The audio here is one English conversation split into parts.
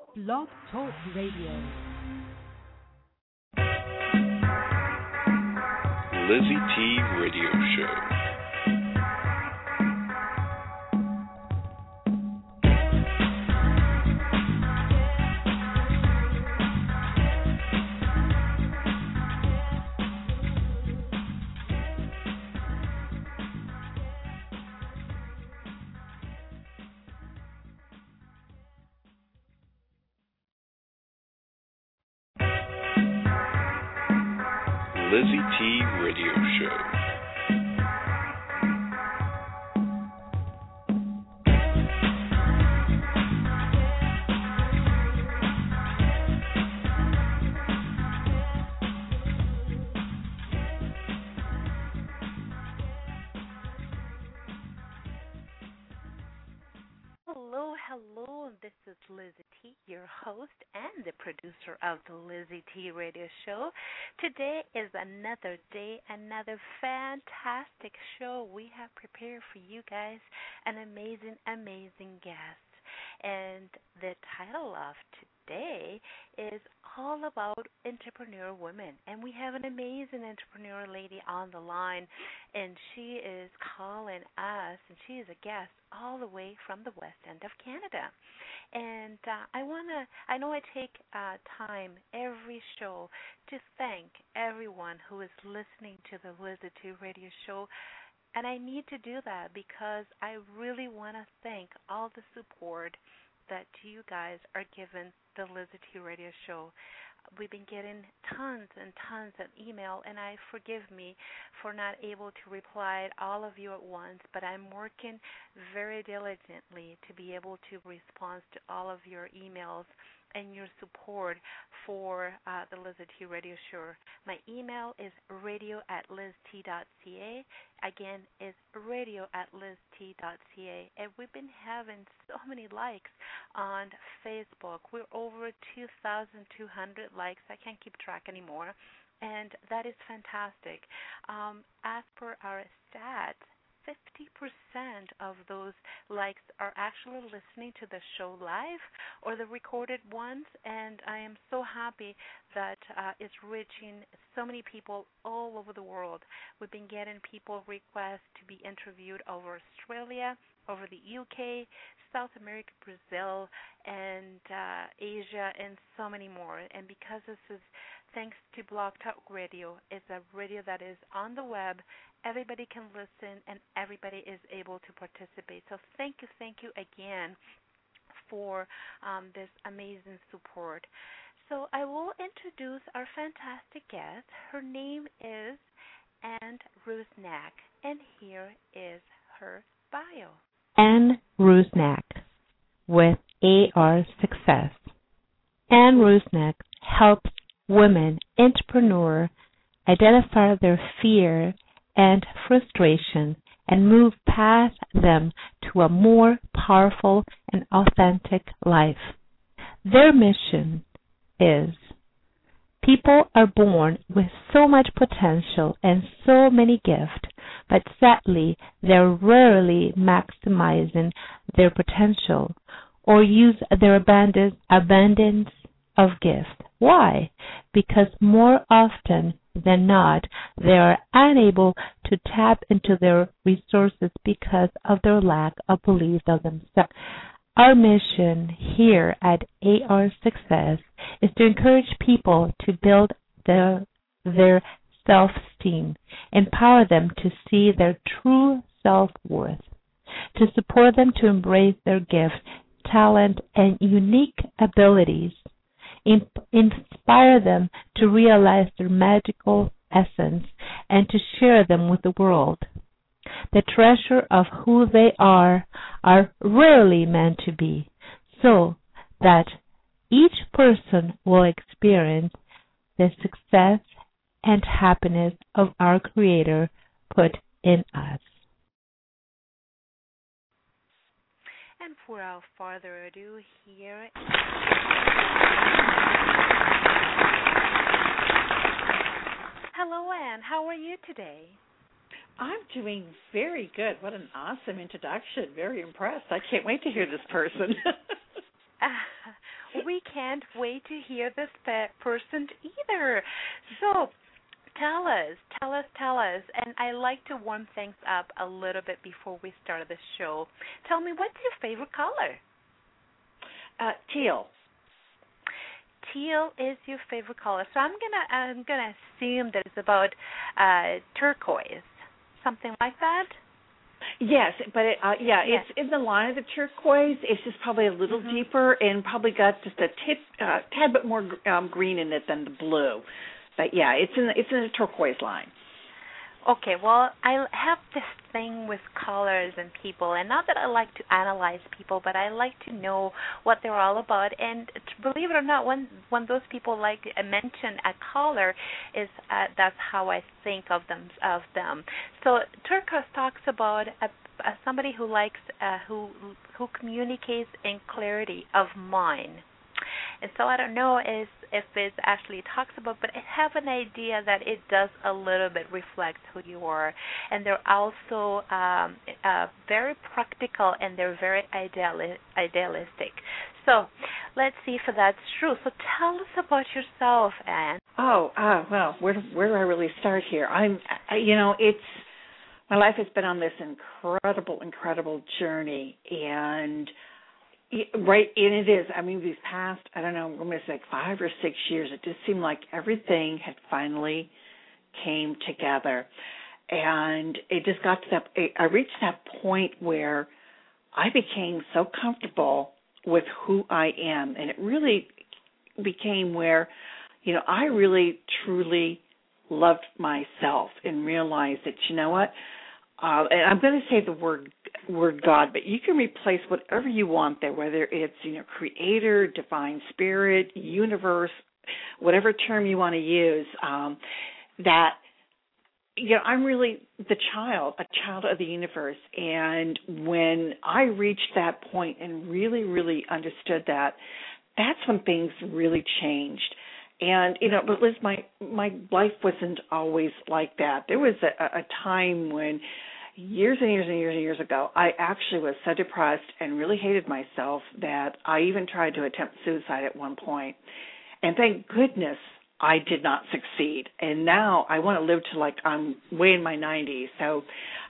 Blog Talk Radio. Lizzie T Radio Show. Lizzie T Radio Show. Hello, this is Lizzie T, your host and the producer of the Lizzie T Radio Show. Today is another day, another fantastic show we have prepared for you guys, an amazing guest. And the title of today is all about entrepreneur women. And we have an amazing entrepreneur lady on the line, and she is calling us, and she is a guest all the way from the West End of Canada. And I know I take time every show to thank everyone who is listening to the Lizzie T Radio Show. And I need to do that because I really want to thank all the support that you guys are giving the Lizzie T Radio Show. We've been getting tons and tons of email, and forgive me for not able to reply to all of you at once, but I'm working very diligently to be able to respond to all of your emails and your support for the Lizzie T Radio Show. My email is radio@lizzt.ca. Again, it's radio@lizzt.ca. And we've been having so many likes on Facebook. We're over 2,200 likes. I can't keep track anymore. And that is fantastic. As per our stats, 50% of those likes are actually listening to the show live or the recorded ones, and I am so happy that it's reaching so many people all over the world. We've been getting people requests to be interviewed over Australia, over the UK, South America, Brazil, and Asia, and so many more. And because this is thanks to Blog Talk Radio, it's a radio that is on the web. Everybody can listen, and everybody is able to participate. So thank you again for this amazing support. So I will introduce our fantastic guest. Her name is Ann Rusnak, and here is her bio. Ann Rusnak with AR Success. Ann Rusnak helps women entrepreneurs identify their fear and frustration and move past them to a more powerful and authentic life. Their mission is people are born with so much potential and so many gifts, but sadly they're rarely maximizing their potential or use their abundance of gifts. Why? Because more often than not, they are unable to tap into their resources because of their lack of belief of themselves. Our mission here at AR Success is to encourage people to build their self-esteem, empower them to see their true self-worth, to support them to embrace their gifts, talent, and unique abilities, inspire them to realize their magical essence, and to share them with the world. The treasure of who they are rarely meant to be, so that each person will experience the success and happiness of our Creator put in us. And without further ado, here. Hello, Ann. How are you today? I'm doing very good. What an awesome introduction. Very impressed. I can't wait to hear this person. We can't wait to hear this person either. So tell us. And I like to warm things up a little bit before we start the show. Tell me, what's your favorite color? Teal. Teal is your favorite color. So I'm gonna assume that it's about turquoise, something like that. Yes, but Yes. it's in the line of the turquoise. It's just probably a little deeper and probably got just a tad bit more green in it than the blue. But yeah, it's in the turquoise line. Okay, well, I have this thing with colors and people, and not that I like to analyze people, but I like to know what they're all about. And believe it or not, when those people mention a color, is that's how I think of them. So turquoise talks about somebody who likes who communicates in clarity of mind. And so I don't know if it actually talks about, but I have an idea that it does a little bit reflect who you are. And they're also very practical, and they're very idealistic. So let's see if that's true. So tell us about yourself, Anne. Well, where do I really start here? My life has been on this incredible journey, and it is. I mean, these past, I don't know, I'm going to say 5 or 6 years, it just seemed like everything had finally came together. And it just got to that, I reached that point where I became so comfortable with who I am. And it really became where, I really, truly loved myself and realized that, you know what, and I'm going to say the word God, but you can replace whatever you want there, whether it's creator, divine spirit, universe, whatever term you want to use. That I'm really a child of the universe, and when I reached that point and really, really understood that, that's when things really changed. And but Liz, my life wasn't always like that. There was a time when, years ago, I actually was so depressed and really hated myself that I even tried to attempt suicide at one point. And thank goodness I did not succeed. And now I want to live to I'm way in my 90s. So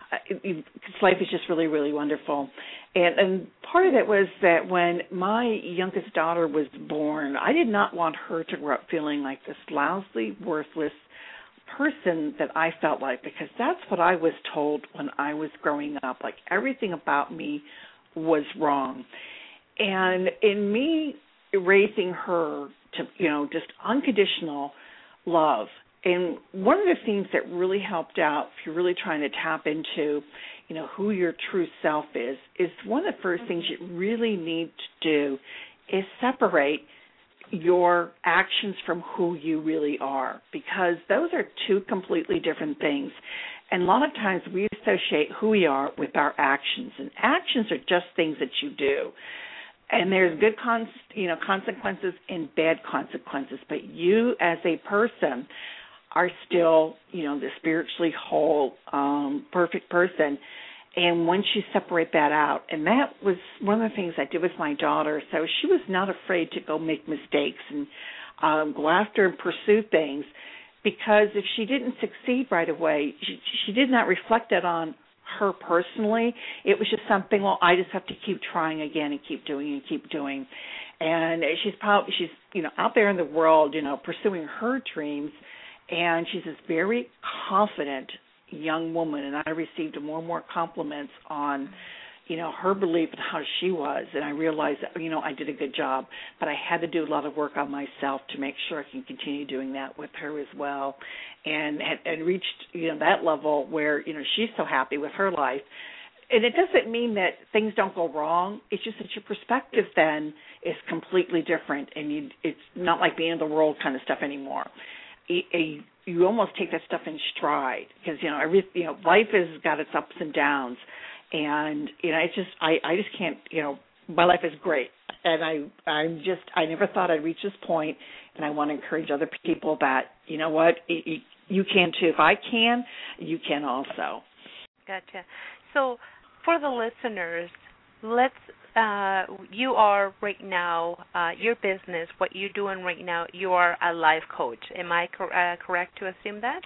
life is just really, really wonderful. And part of it was that when my youngest daughter was born, I did not want her to grow up feeling like this lousy, worthless person that I felt like, because that's what I was told when I was growing up. Like, everything about me was wrong. And in me raising her to, just unconditional love, and one of the things that really helped out, if you're really trying to tap into, who your true self is one of the first things you really need to do is separate your actions from who you really are, because those are two completely different things. And a lot of times we associate who we are with our actions, and actions are just things that you do. And there's good consequences and bad consequences, but you as a person are still, the spiritually whole, perfect person. And once you separate that out, and that was one of the things I did with my daughter, so she was not afraid to go make mistakes and go after and pursue things, because if she didn't succeed right away, she did not reflect that on her personally. It was just something, well, I just have to keep trying again and keep doing. And she's out there in the world, pursuing her dreams, and she's this very confident young woman, and I received more and more compliments on, her belief in how she was, and I realized that, I did a good job, but I had to do a lot of work on myself to make sure I can continue doing that with her as well, and reached, that level where, she's so happy with her life. And it doesn't mean that things don't go wrong. It's just that your perspective then is completely different, and it's not like the end of the world kind of stuff anymore. You almost take that stuff in stride, because life has got its ups and downs, and it's just I just can't, my life is great, and I never thought I'd reach this point, and I want to encourage other people that what, you can too. If I can, you can also. Gotcha. So for the listeners, let's. You are right now, your business, what you're doing right now, you are a life coach. Am I correct to assume that?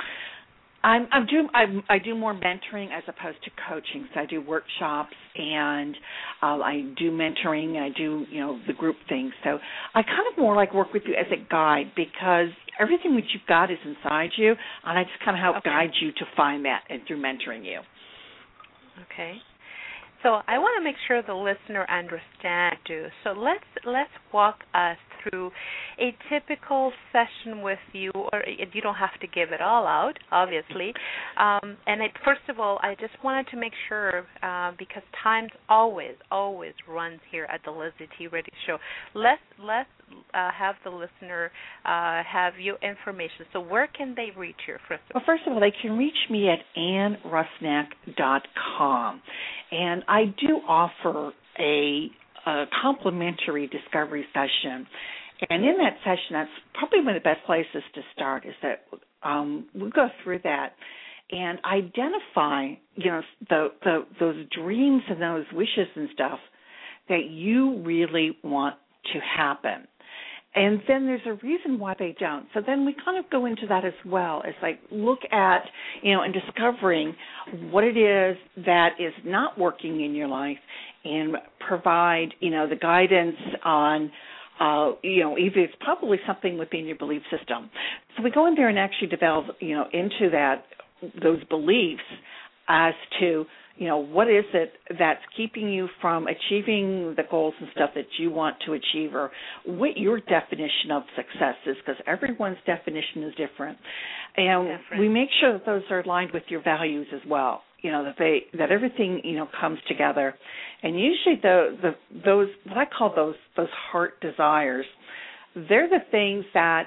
I do more mentoring as opposed to coaching. So I do workshops and I do mentoring. I do the group things. So I kind of more like work with you as a guide because everything that you've got is inside you, and I just kind of help guide you to find that and through mentoring you. Okay. So I want to make sure the listener understands too. So let's walk us through a typical session with you, or you don't have to give it all out, obviously. First of all, I just wanted to make sure, because time always runs here at the Lizzie T Radio Show. Let's have the listener have your information. So where can they reach you, first of all? Well, first of all, they can reach me at AnnRusnak.com. And I do offer a complimentary discovery session. And in that session, that's probably one of the best places to start, is that we'll go through that and identify, those dreams and those wishes and stuff that you really want to happen. And then there's a reason why they don't. So then we kind of go into that as well, as like look at, and discovering what it is that is not working in your life and provide, the guidance on, either it's probably something within your belief system. So we go in there and actually develop, into those beliefs as to, what is it that's keeping you from achieving the goals and stuff that you want to achieve, or what your definition of success is, because everyone's definition is different. And we make sure that those are aligned with your values as well, that everything, comes together. And usually those, what I call those heart desires, they're the things that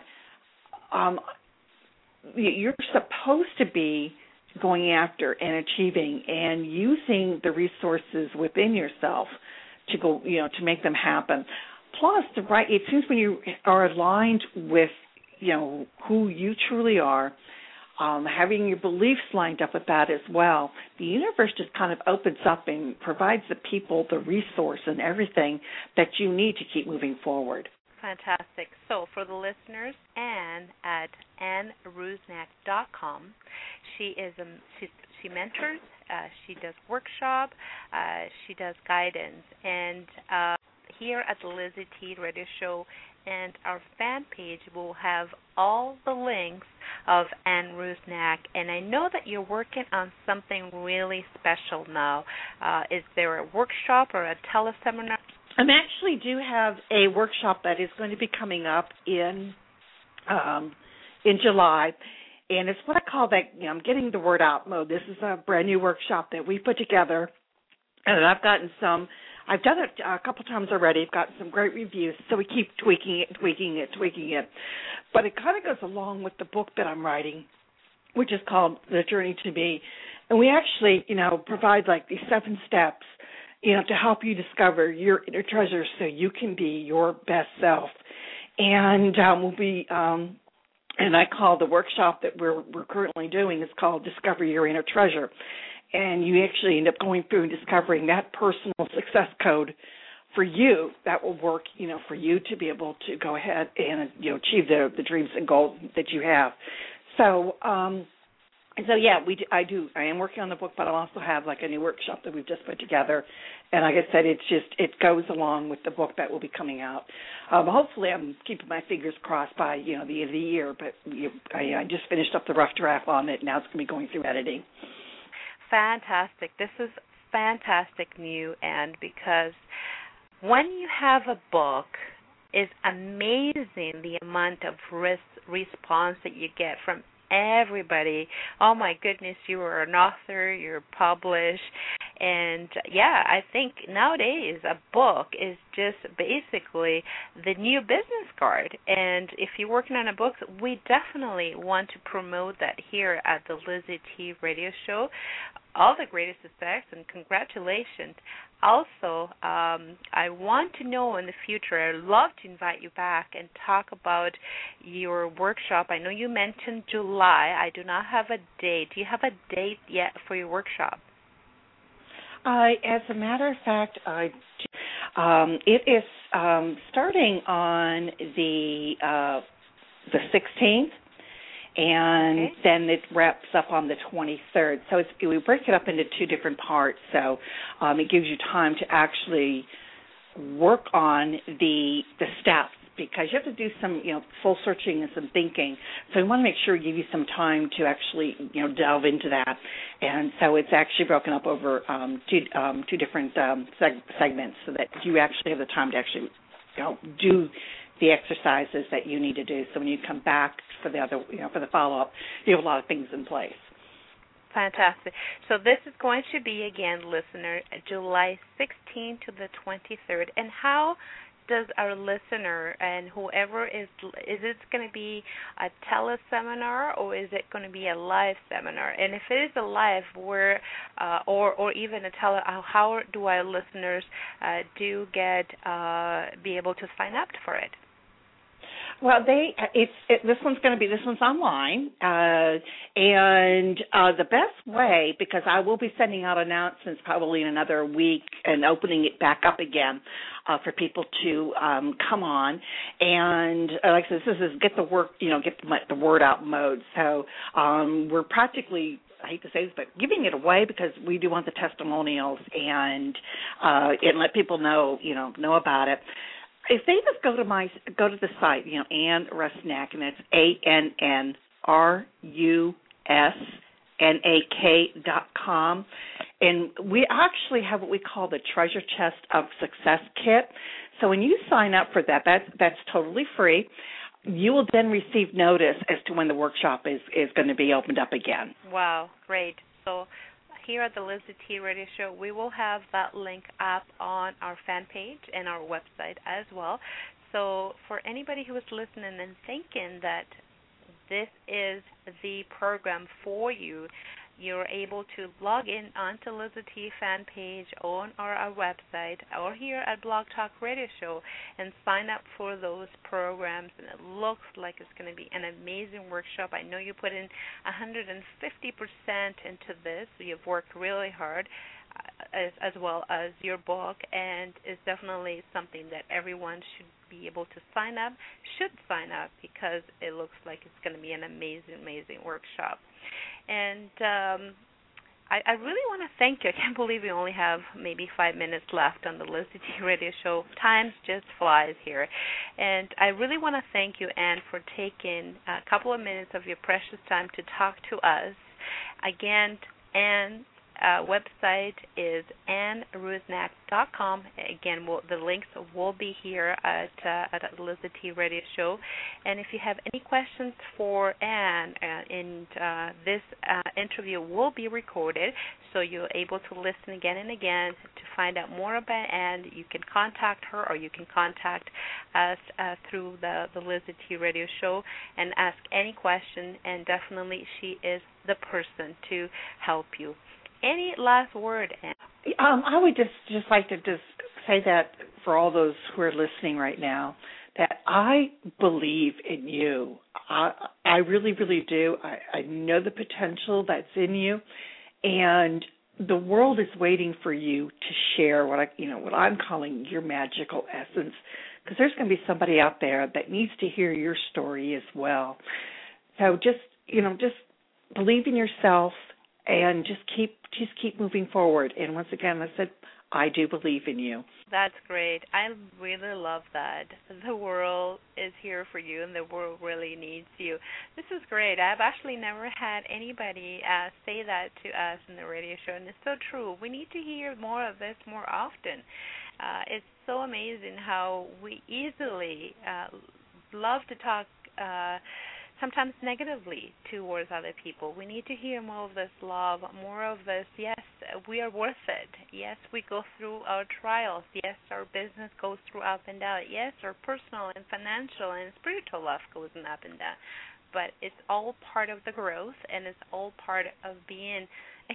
you're supposed to be going after and achieving, and using the resources within yourself to go, to make them happen. Plus, it seems when you are aligned with, who you truly are, having your beliefs lined up with that as well, the universe just kind of opens up and provides the people the resource and everything that you need to keep moving forward. Fantastic. So for the listeners, Ann at AnnRusnak.com. She mentors, she does workshop, she does guidance, and here at the Lizzie T Radio Show and our fan page will have all the links of Ann Rusnak. And I know that you're working on something really special now. Is there a workshop or a teleseminar? I actually do have a workshop that is going to be coming up in July, and it's what I call that, I'm getting the word out mode. This is a brand new workshop that we put together, and I've done it a couple times already. I've gotten some great reviews, so we keep tweaking it. But it kind of goes along with the book that I'm writing, which is called The Journey to Me, and we actually, provide like these 7 steps, to help you discover your inner treasure so you can be your best self. And we'll be, and I call the workshop that we're currently doing is called Discover Your Inner Treasure. And you actually end up going through and discovering that personal success code for you that will work, for you to be able to go ahead and, achieve the dreams and goals that you have. So, I am working on the book, but I'll also have like a new workshop that we've just put together. And like I said, it goes along with the book that will be coming out. Hopefully I'm keeping my fingers crossed by, the end of the year, but I just finished up the rough draft on it. Now it's going to be going through editing. Fantastic. This is fantastic news, and because when you have a book, it's amazing the amount of response that you get from everybody. Oh my goodness, you are an author, you're published. And I think nowadays a book is just basically the new business card. And if you're working on a book, we definitely want to promote that here at the Lizzie T Radio Show. All the greatest respects and congratulations. Also, I want to know in the future, I'd love to invite you back and talk about your workshop. I know you mentioned July. I do not have a date. Do you have a date yet for your workshop? As a matter of fact, it is starting on the 16th, and then it wraps up on the 23rd. So we break it up into two different parts. So it gives you time to actually work on the steps, because you have to do some, soul searching and some thinking. So we want to make sure we give you some time to actually, delve into that. And so it's actually broken up over two different segments, so that you actually have the time to actually, do the exercises that you need to do. So when you come back for the other, for the follow-up, you have a lot of things in place. Fantastic. So this is going to be, again, listener, July 16th to the 23rd. And how does our listener and whoever is it going to be a teleseminar, or is it going to be a live seminar? And if it is a live, where or even a how do our listeners be able to sign up for it? Well, this one's online, and the best way, because I will be sending out announcements probably in another week and opening it back up again for people to come on, and like I said, this is get the word out mode. So we're practically, I hate to say this, but giving it away, because we do want the testimonials and let people know about it. If they just go to the site, Ann Rusnak, and it's AnnRusnak.com, and we actually have what we call the Treasure Chest of Success Kit. So when you sign up for that's totally free. You will then receive notice as to when the workshop is going to be opened up again. Wow, great. So here at the Lizzie T Radio Show, we will have that link up on our fan page and our website as well. So for anybody who is listening and thinking that this is the program for you, you're able to log in onto Lizzie T fan page on our website or here at Blog Talk Radio Show and sign up for those programs. And it looks like it's going to be an amazing workshop. I know you put in 150% into this. You've worked really hard, as well as your book, and it's definitely something that everyone should be able to sign up, because it looks like it's going to be an amazing workshop. And I really want to thank you. I can't believe we only have maybe 5 minutes left on the Lizzie T Radio Show. Time just flies here. And I really want to thank you, Ann, for taking a couple of minutes of your precious time to talk to us. Again, Ann, website is AnnRusnak.com. Again, the links will be here at Lizzie T Radio Show. And if you have any questions for Ann, this interview will be recorded, so you're able to listen again and again to find out more about Ann. You can contact her, or you can contact us through the Lizzie T Radio Show and ask any question, and definitely she is the person to help you. Any last word, Ann? I would just like to say that for all those who are listening right now, that I believe in you. I really, really do. I know the potential that's in you, and the world is waiting for you to share what I'm calling your magical essence, because there's going to be somebody out there that needs to hear your story as well. So just believe in yourself. And just keep moving forward. And once again, I said, I do believe in you. That's great. I really love that. The world is here for you, and the world really needs you. This is great. I've actually never had anybody say that to us in the radio show, and it's so true. We need to hear more of this more often. It's so amazing how we easily love to talk sometimes negatively towards other people. We need to hear more of this love, more of this, yes, we are worth it. Yes, we go through our trials. Yes, our business goes through up and down. Yes, our personal and financial and spiritual life goes up and down. But it's all part of the growth, and it's all part of being a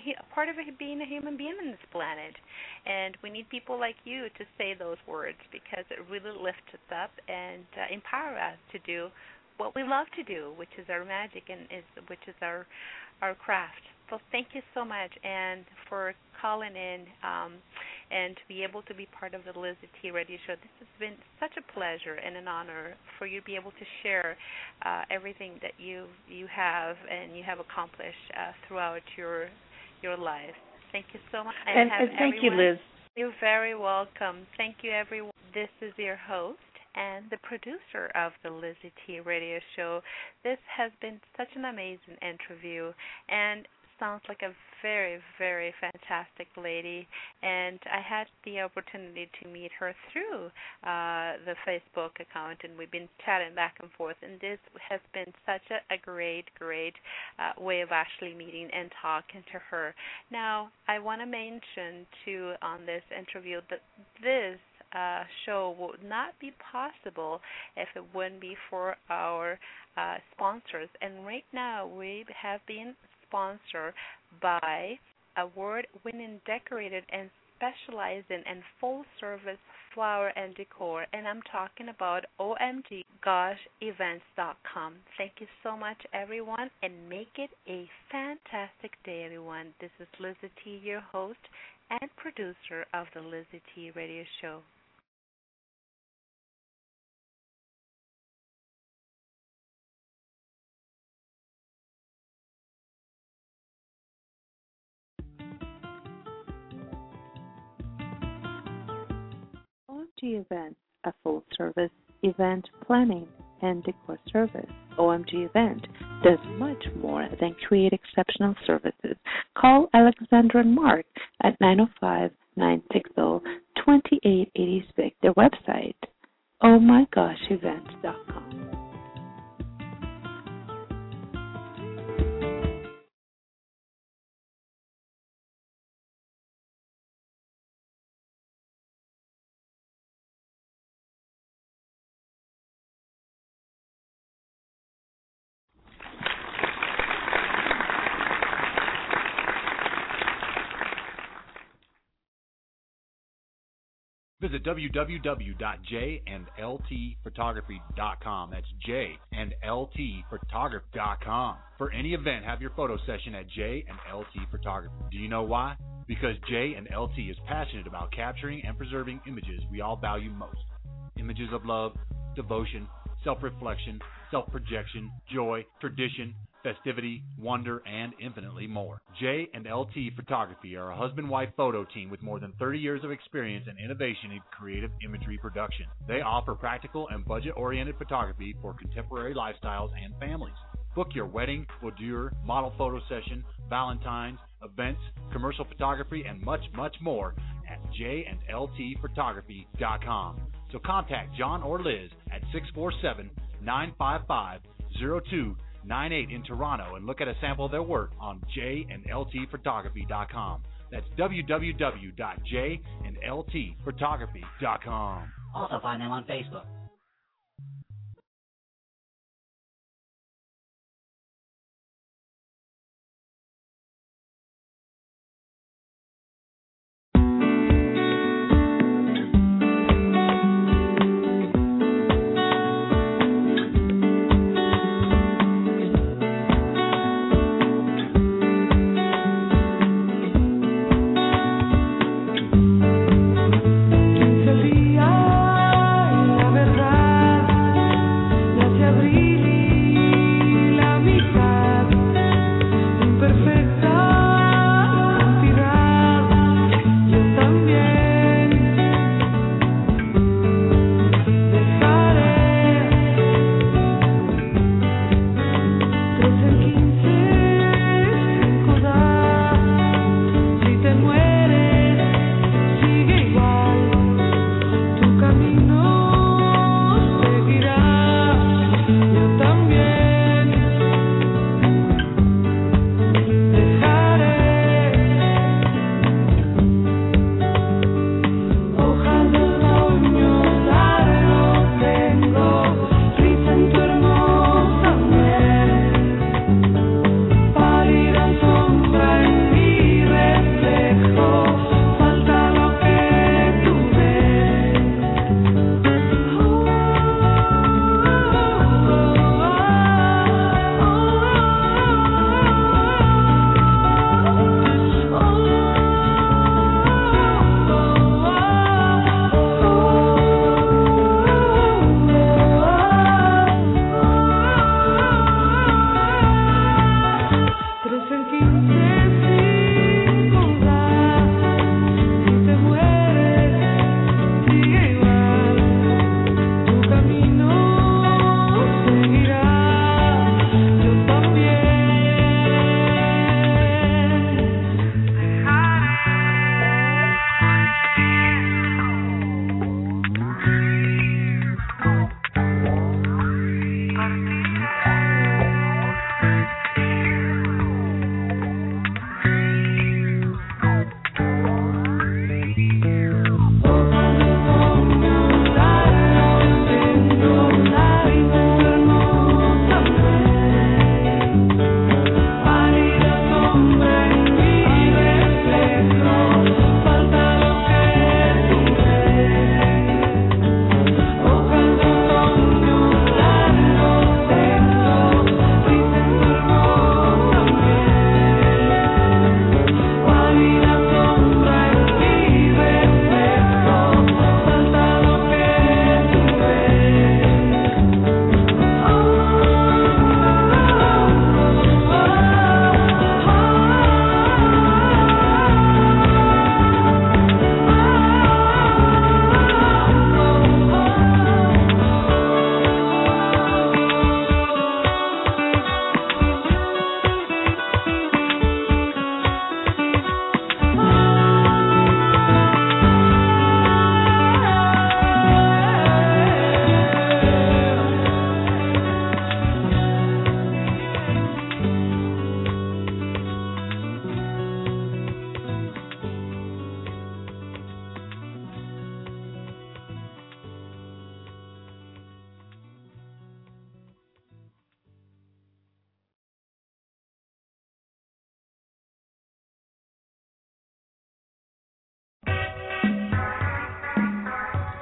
human being on this planet. And we need people like you to say those words, because it really lifts us up and empower us to do what we love to do, which is our magic and which is our craft. So thank you so much, and for calling in and to be able to be part of the Lizzie T Radio Show. This has been such a pleasure and an honor for you to be able to share everything that you have and you have accomplished throughout your life. Thank you so much. And thank you, Liz. You're very welcome. Thank you, everyone. This is your host and the producer of the Lizzie T Radio Show. This has been such an amazing interview, and sounds like a very, very fantastic lady. And I had the opportunity to meet her through the Facebook account, and we've been chatting back and forth. And this has been such a great way of actually meeting and talking to her. Now, I want to mention, too, on this interview that this show would not be possible if it wouldn't be for our sponsors. And right now we have been sponsored by award-winning decorated and specializing in full-service flower and decor, and I'm talking about OMGGoshEvents.com. Thank you so much, everyone, and make it a fantastic day, everyone. This is Lizzie T, your host and producer of the Lizzie T Radio Show. OMG Events, a full-service event planning and decor service. OMG Event does much more than create exceptional services. Call Alexandra and Mark at 905-960-2886. Their website, ohmygoshevents.com. Visit www.jandltphotography.com. That's jandltphotography.com. For any event, have your photo session at J&LT Photography. Do you know why? Because J&LT is passionate about capturing and preserving images we all value most. Images of love, devotion, self-reflection, self-projection, joy, tradition, festivity, wonder, and infinitely more. J&LT Photography are a husband-wife photo team with more than 30 years of experience and innovation in creative imagery production. They offer practical and budget-oriented photography for contemporary lifestyles and families. Book your wedding, boudoir, model photo session, Valentine's, events, commercial photography, and much, much more at jandltphotography.com. So contact John or Liz at 647-955-0298 in Toronto and look at a sample of their work on jandltphotography.com. That's www.jandltphotography.com. Also find them on Facebook. La verdad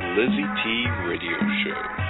Lizzie T Radio Show.